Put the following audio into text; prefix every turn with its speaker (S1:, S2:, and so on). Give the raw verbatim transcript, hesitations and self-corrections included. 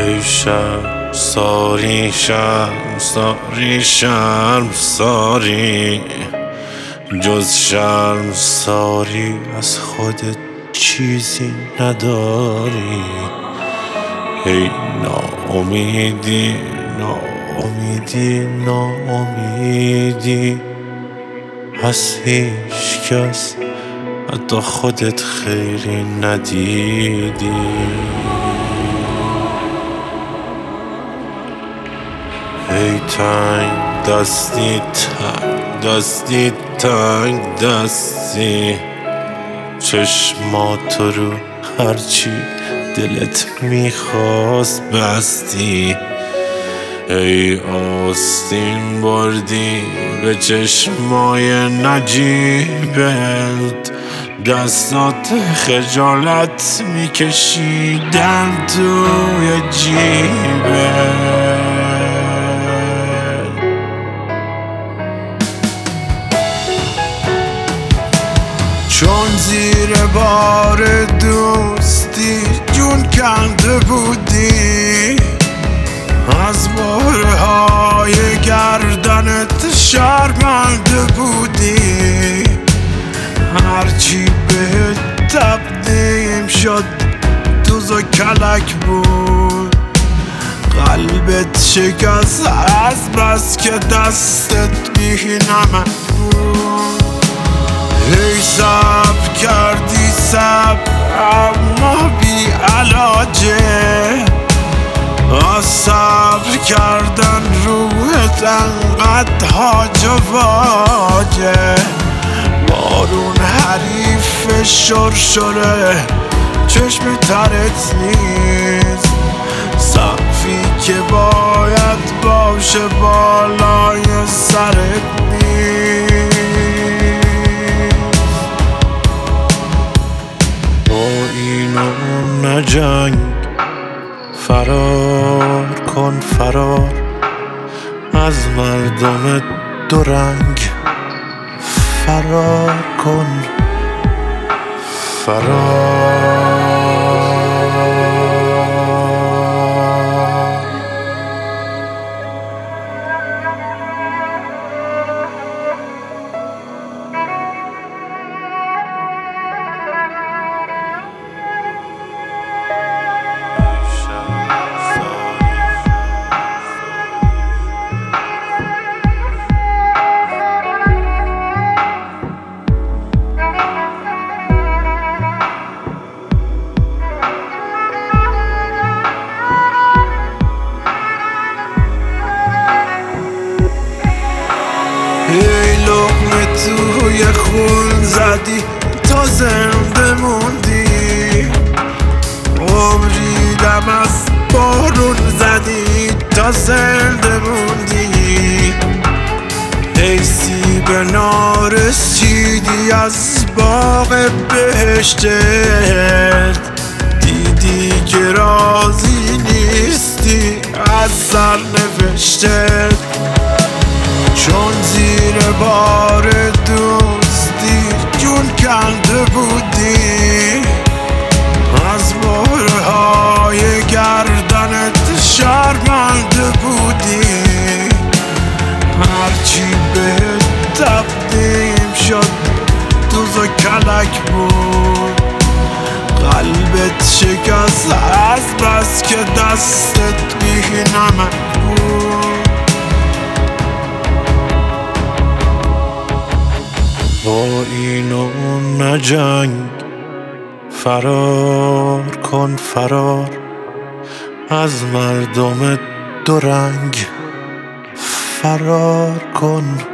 S1: ای شرم ساری شرم ساری شرم ساری جز شرم ساری از خودت چیزی نداری. ای ناامیدی ناامیدی ناامیدی از هیچ کس حتی خودت خیری ندیدی. ای تنگ دستی تنگ دستی تنگ دستی چشمات رو هرچی دلت میخواست بستی. ای آستین بردی به چشمای نجیبت دستات خجالت میکشیدن توی جیبت. چون زیر بار دوستی جون کنده بودی از بارهای گردنت شرمنده بودی. هرچی بهت تقدیم شد دوز و کلک بود قلبت شکست از بس که دستت بی نمک بود. ای صبر کردی صبر اما بی علاجه از صبر کردن روحت انقدر هاج و واجه. بارون حریف شرشره چشم ترت نیست سقفی که باید باشه بالای سرت نیست. با این و نجنگ فرار کن فرار از مردم دو رنگ فرار کن فرار. ای لقمه توی خون زدی تا زنده موندی عمری دم از بارون زدی تا زنده موندی. ای سیب نارسیدی از باغ بهشتت دیدی که راضی نیستی از سرنوشتت. چون زیر بار دوستی جون کنده بودی از بارهای گردنت شرمنده بودی. هرچی بهت تقدیم شد دوز و کلک بود قلبت شکست از بس که دستت بی نمک بود. با این و نجنگ فرار کن فرار از مردم دو رنگ فرار کن